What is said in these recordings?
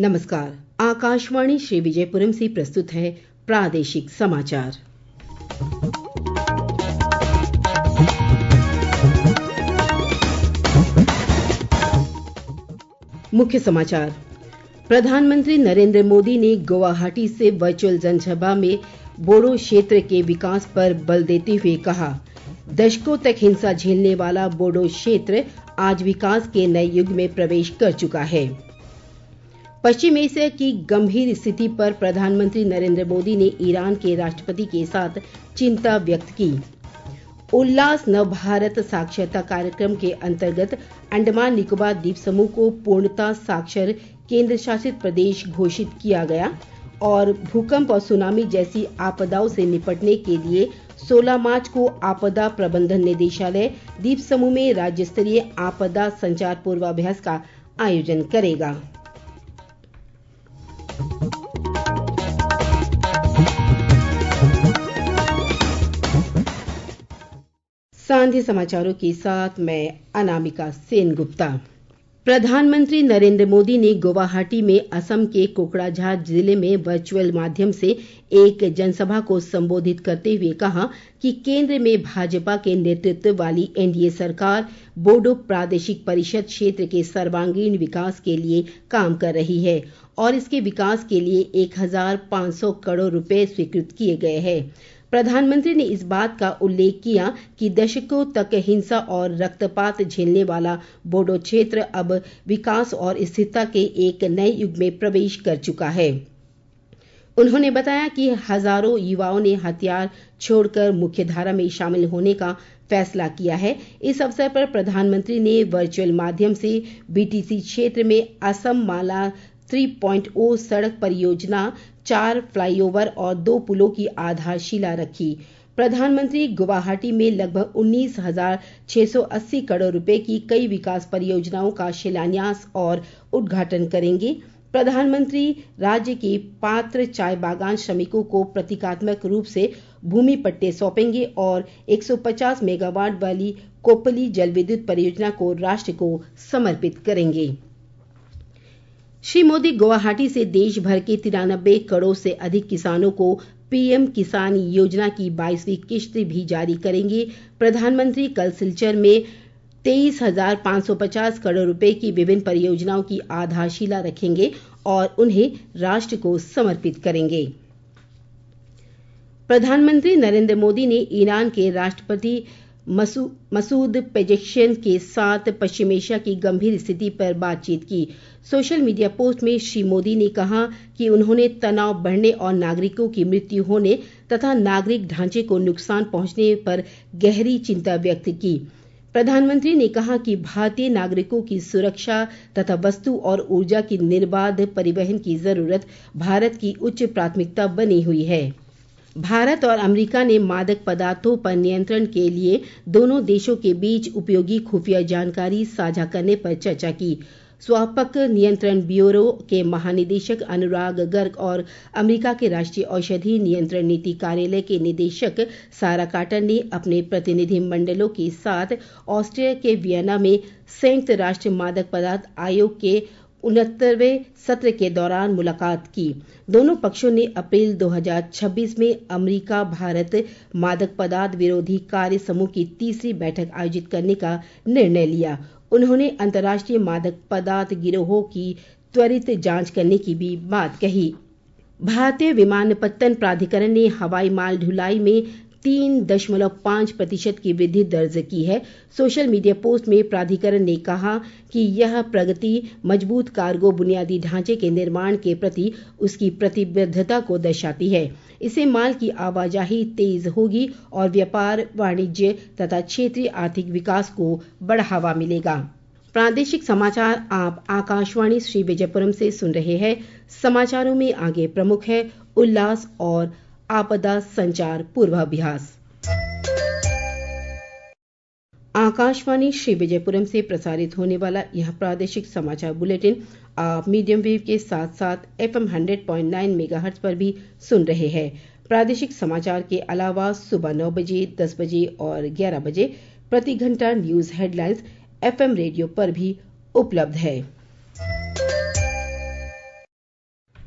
नमस्कार। आकाशवाणी श्री विजयपुरम से प्रस्तुत है प्रादेशिक समाचार। मुख्य समाचार। प्रधानमंत्री नरेंद्र मोदी ने गुवाहाटी से वर्चुअल जनसभा में बोडो क्षेत्र के विकास पर बल देते हुए कहा, दशकों तक हिंसा झेलने वाला बोडो क्षेत्र आज विकास के नए युग में प्रवेश कर चुका है। पश्चिम एशिया की गंभीर स्थिति पर प्रधानमंत्री नरेंद्र मोदी ने ईरान के राष्ट्रपति के साथ चिंता व्यक्त की। उल्लास नव भारत साक्षरता कार्यक्रम के अंतर्गत अंडमान निकोबार द्वीप समूह को पूर्णतः साक्षर केंद्र शासित प्रदेश घोषित किया गया और भूकंप और सुनामी जैसी आपदाओं से निपटने के लिए 16 मार्च को आपदा प्रबंधन निदेशालय द्वीप समूह में राज्य स्तरीय आपदा संचार पूर्वाभ्यास का आयोजन करेगा। सांध्य समाचारों के साथ मैं अनामिका सेनगुप्ता। प्रधानमंत्री नरेंद्र मोदी ने गुवाहाटी में असम के कोकराझार जिले में वर्चुअल माध्यम से एक जनसभा को संबोधित करते हुए कहा कि केंद्र में भाजपा के नेतृत्व वाली एनडीए सरकार बोडो प्रादेशिक परिषद क्षेत्र के सर्वांगीण विकास के लिए काम कर रही है और इसके विकास के लिए 1500 करोड़ रुपए स्वीकृत किए गए हैं। प्रधानमंत्री ने इस बात का उल्लेख किया कि दशकों तक हिंसा और रक्तपात झेलने वाला बोडो क्षेत्र अब विकास और स्थिरता के एक नए युग में प्रवेश कर चुका है। उन्होंने बताया कि हजारों युवाओं ने हथियार छोड़कर मुख्यधारा में शामिल होने का फैसला किया है। इस अवसर पर प्रधानमंत्री ने वर्चुअल माध्यम से बीटीसी क्षेत्र में असम माला 3.0 सड़क परियोजना, 4 फ्लाईओवर और 2 पुलों की आधारशिला रखी। प्रधानमंत्री गुवाहाटी में लगभग 19,680 करोड़ रुपए की कई विकास परियोजनाओं का शिलान्यास और उद्घाटन करेंगे। प्रधानमंत्री राज्य के पात्र चाय बागान श्रमिकों को प्रतीकात्मक रूप से भूमि पट्टे सौंपेंगे और 150 मेगावाट वाली कोपली जल विद्युत परियोजना को राष्ट्र को समर्पित करेंगे। श्री मोदी गुवाहाटी से देश भर के 93 करोड़ से अधिक किसानों को पीएम किसान योजना की 22वीं किश्त भी जारी करेंगे। प्रधानमंत्री कल सिलचर में 23,550 करोड़ रुपए की विभिन्न परियोजनाओं की आधारशिला रखेंगे और उन्हें राष्ट्र को समर्पित करेंगे। प्रधानमंत्री नरेंद्र मोदी ने ईरान के राष्ट्रपति मसूद पेजेश्कियान के साथ पश्चिम एशिया की गंभीर स्थिति पर बातचीत की। सोशल मीडिया पोस्ट में श्री मोदी ने कहा कि उन्होंने तनाव बढ़ने और नागरिकों की मृत्यु होने तथा नागरिक ढांचे को नुकसान पहुंचने पर गहरी चिंता व्यक्त की। प्रधानमंत्री ने कहा कि भारतीय नागरिकों की सुरक्षा तथा वस्तु और ऊर्जा की निर्बाध परिवहन की जरूरत भारत की उच्च प्राथमिकता बनी हुई है। भारत और अमेरिका ने मादक पदार्थों पर नियंत्रण के लिए दोनों देशों के बीच उपयोगी खुफिया जानकारी साझा करने पर चर्चा की। स्वापक नियंत्रण ब्यूरो के महानिदेशक अनुराग गर्ग और अमेरिका के राष्ट्रीय औषधि नियंत्रण नीति कार्यालय के निदेशक सारा कार्टर ने अपने प्रतिनिधि मंडलों के साथ ऑस्ट्रिया के वियना में संयुक्त राष्ट्र मादक पदार्थ आयोग के 69वें सत्र के दौरान मुलाकात की। दोनों पक्षों ने अप्रैल 2026 में अमेरिका भारत मादक पदार्थ विरोधी कार्य समूह की तीसरी बैठक आयोजित करने का निर्णय लिया। उन्होंने अंतर्राष्ट्रीय मादक पदार्थ गिरोहों की त्वरित जांच करने की भी बात कही। भारतीय विमानपत्तन प्राधिकरण ने हवाई माल ढुलाई में 3.5% की वृद्धि दर्ज की है। सोशल मीडिया पोस्ट में प्राधिकरण ने कहा कि यह प्रगति मजबूत कार्गो बुनियादी ढांचे के निर्माण के प्रति उसकी प्रतिबद्धता को दर्शाती है। इससे माल की आवाजाही तेज होगी और व्यापार, वाणिज्य तथा क्षेत्रीय आर्थिक विकास को बढ़ावा मिलेगा। प्रादेशिक समाचार आप आकाशवाणी श्री विजयपुरम से सुन रहे हैं। समाचारों में आगे प्रमुख है उल्लास और आपदा संचार पूर्वाभ्यास। आकाशवाणी श्री विजयपुरम से प्रसारित होने वाला यह प्रादेशिक समाचार बुलेटिन आप मीडियम वेव के साथ साथ FM 100.9 मेगाहर्ट्ज पर भी सुन रहे हैं। प्रादेशिक समाचार के अलावा सुबह 9 बजे, 10 बजे और 11 बजे प्रति घंटा न्यूज हेडलाइंस FM रेडियो पर भी उपलब्ध है।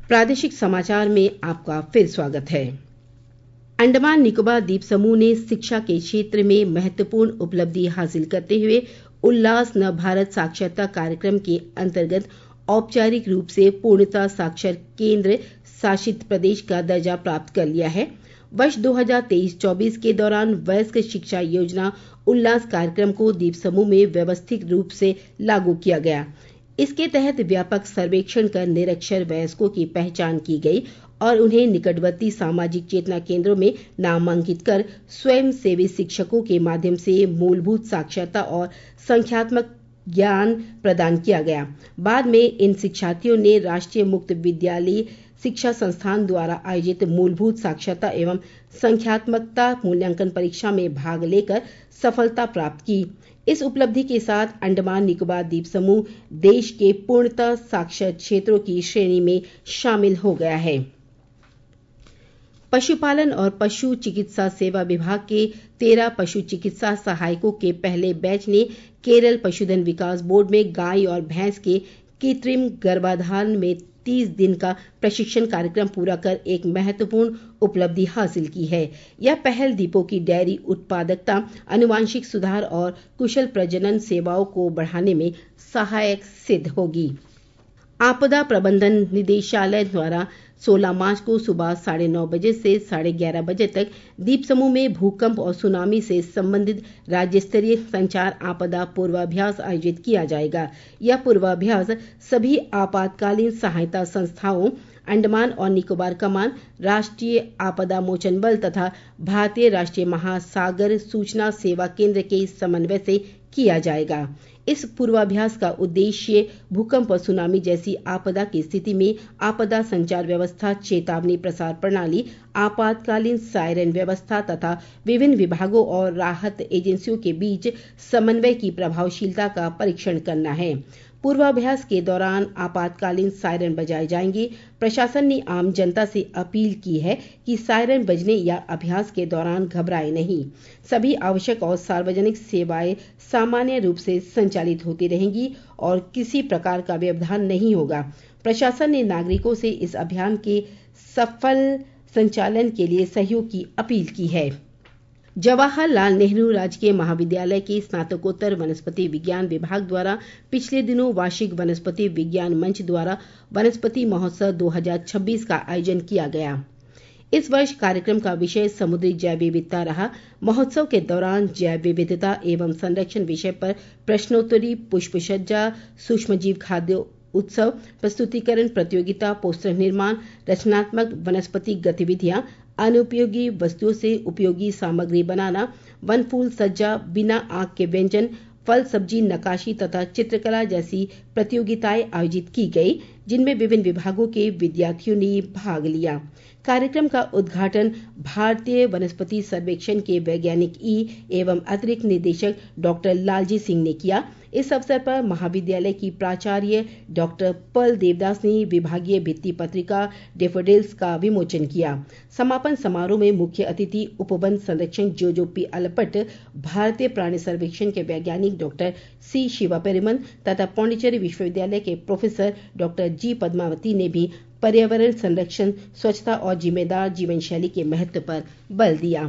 प्रादेशिक समाचार में आपका फिर स्वागत है। अंडमान निकोबार द्वीप समूह ने शिक्षा के क्षेत्र में महत्वपूर्ण उपलब्धि हासिल करते हुए उल्लास नव भारत साक्षरता कार्यक्रम के अंतर्गत औपचारिक रूप से पूर्णतः साक्षर केंद्र शासित प्रदेश का दर्जा प्राप्त कर लिया है। वर्ष 2023-24 के दौरान वयस्क शिक्षा योजना उल्लास कार्यक्रम को द्वीप समूह में व्यवस्थित रूप से लागू किया गया। इसके तहत व्यापक सर्वेक्षण कर निरक्षर वयस्कों की पहचान की गई और उन्हें निकटवर्ती सामाजिक चेतना केंद्रों में नामांकित कर स्वयं सेवी शिक्षकों के माध्यम से मूलभूत साक्षरता और संख्यात्मक ज्ञान प्रदान किया गया। बाद में इन शिक्षार्थियों ने राष्ट्रीय मुक्त विद्यालय शिक्षा संस्थान द्वारा आयोजित मूलभूत साक्षरता एवं संख्यात्मकता मूल्यांकन परीक्षा में भाग लेकर सफलता प्राप्त की। इस उपलब्धि के साथ अंडमान निकोबार द्वीप समूह देश के पूर्णतः साक्षर क्षेत्रों की श्रेणी में शामिल हो गया है। पशुपालन और पशु चिकित्सा सेवा विभाग के 13 पशु चिकित्सा सहायकों के पहले बैच ने केरल पशुधन विकास बोर्ड में गाय और भैंस के कृत्रिम गर्भाधान में 30 दिन का प्रशिक्षण कार्यक्रम पूरा कर एक महत्वपूर्ण उपलब्धि हासिल की है। यह पहल द्वीपों की डेयरी उत्पादकता, आनुवांशिक सुधार और कुशल प्रजनन सेवाओं को बढ़ाने में सहायक सिद्ध होगी। आपदा प्रबंधन निदेशालय द्वारा 16 मार्च को सुबह 9:30 बजे से 11:30 बजे तक द्वीप समूह में भूकंप और सुनामी से संबंधित राज्य स्तरीय संचार आपदा पूर्वाभ्यास आयोजित किया जाएगा। यह पूर्वाभ्यास सभी आपातकालीन सहायता संस्थाओं, अंडमान और निकोबार कमान, राष्ट्रीय आपदा मोचन बल तथा भारतीय राष्ट्रीय महासागर सूचना सेवा केंद्र के समन्वय से किया जाएगा। इस पूर्वाभ्यास का उद्देश्य भूकंप और सुनामी जैसी आपदा की स्थिति में आपदा संचार व्यवस्था, चेतावनी प्रसार प्रणाली, आपातकालीन सायरन व्यवस्था तथा विभिन्न विभागों और राहत एजेंसियों के बीच समन्वय की प्रभावशीलता का परीक्षण करना है। पूर्वाभ्यास के दौरान आपातकालीन सायरन बजाए जाएंगे। प्रशासन ने आम जनता से अपील की है कि सायरन बजने या अभ्यास के दौरान घबराए नहीं। सभी आवश्यक और सार्वजनिक सेवाएं सामान्य रूप से संचालित होती रहेंगी और किसी प्रकार का व्यवधान नहीं होगा। प्रशासन ने नागरिकों से इस अभियान के सफल संचालन के लिए सहयोग की अपील की है। जवाहरलाल नेहरू राजकीय महाविद्यालय के स्नातकोत्तर वनस्पति विज्ञान विभाग द्वारा पिछले दिनों वार्षिक वनस्पति विज्ञान मंच द्वारा वनस्पति महोत्सव 2026 का आयोजन किया गया। इस वर्ष कार्यक्रम का विषय समुद्री जैव विविधता रहा। महोत्सव के दौरान जैव विविधता एवं संरक्षण विषय पर प्रश्नोत्तरी, पुष्पसज्जा, सूक्ष्मजीव खाद्य उत्सव, प्रस्तुतिकरण प्रतियोगिता, पोस्टर निर्माण, रचनात्मक वनस्पति गतिविधियां, अनुपयोगी वस्तुओं से उपयोगी सामग्री बनाना, वन फूल सज्जा, बिना आग के व्यंजन, फल सब्जी नक्काशी तथा चित्रकला जैसी प्रतियोगिताएं आयोजित की गई, जिनमें विभिन्न विभागों के विद्यार्थियों ने भाग लिया। कार्यक्रम का उद्घाटन भारतीय वनस्पति सर्वेक्षण के वैज्ञानिक एवं अतिरिक्त निदेशक डॉक्टर लालजी सिंह ने किया। इस अवसर पर महाविद्यालय की प्राचार्य डॉक्टर पर्ल देवदास ने विभागीय भित्ति पत्रिका डेफोडिल्स का विमोचन किया। समापन समारोह में मुख्य अतिथि उपवन संरक्षक जोजो पी अलपट, भारतीय प्राणी सर्वेक्षण के वैज्ञानिक डॉक्टर सी शिवापेरिमन तथा पांडिचेरी विश्वविद्यालय के प्रोफेसर डॉक्टर जी पद्मावती ने भी पर्यावरण संरक्षण, स्वच्छता और जिम्मेदार जीवन शैली के महत्व पर बल दिया।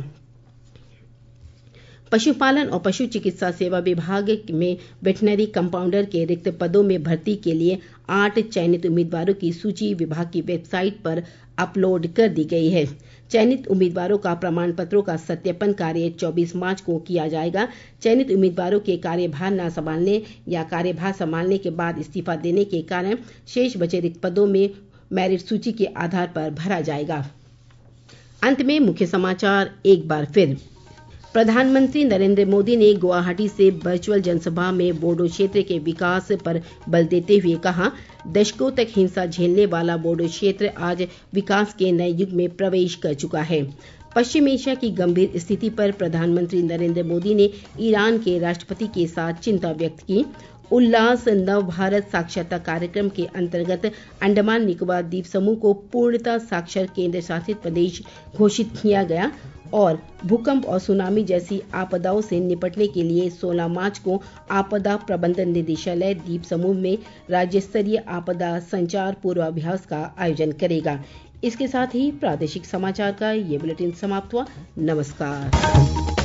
पशुपालन और पशु चिकित्सा सेवा विभाग में वेटनरी कंपाउंडर के रिक्त पदों में भर्ती के लिए 8 चयनित उम्मीदवारों की सूची विभाग की वेबसाइट पर अपलोड कर दी गई है। चयनित उम्मीदवारों का प्रमाण पत्रों का सत्यापन कार्य 24 मार्च को किया जाएगा। चयनित उम्मीदवारों के कार्यभार न संभालने या कार्यभार संभालने के बाद इस्तीफा देने के कारण शेष बचे रिक्त पदों में मेरिट सूची के आधार पर भरा जाएगा। अंत में मुख्य समाचार एक बार फिर। प्रधानमंत्री नरेंद्र मोदी ने गुवाहाटी से वर्चुअल जनसभा में बोडो क्षेत्र के विकास पर बल देते हुए कहा, दशकों तक हिंसा झेलने वाला बोडो क्षेत्र आज विकास के नए युग में प्रवेश कर चुका है। पश्चिम एशिया की गंभीर स्थिति पर प्रधानमंत्री नरेंद्र मोदी ने ईरान के राष्ट्रपति के साथ चिंता व्यक्त की। उल्लास नव भारत साक्षरता कार्यक्रम के अंतर्गत अंडमान निकोबार द्वीप समूह को पूर्णतः साक्षर केंद्र शासित प्रदेश घोषित किया गया और भूकंप और सुनामी जैसी आपदाओं से निपटने के लिए 16 मार्च को आपदा प्रबंधन निदेशालय द्वीप समूह में राज्य स्तरीय आपदा संचार पूर्वाभ्यास का आयोजन करेगा। इसके साथ ही प्रादेशिक समाचार का ये बुलेटिन समाप्त हुआ। नमस्कार।